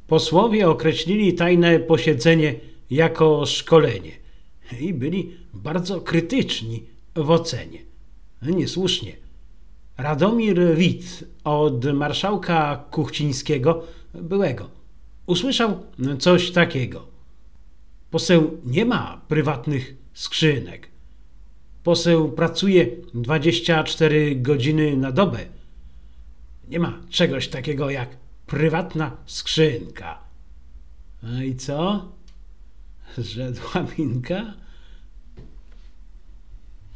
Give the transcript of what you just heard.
Posłowie określili tajne posiedzenie jako szkolenie i byli bardzo krytyczni w ocenie. Niesłusznie. Radomir Wit od marszałka Kuchcińskiego, byłego, usłyszał coś takiego. Poseł nie ma prywatnych skrzynek. Poseł pracuje 24 godziny na dobę. Nie ma czegoś takiego jak prywatna skrzynka. No i co? Zrzedła Minka?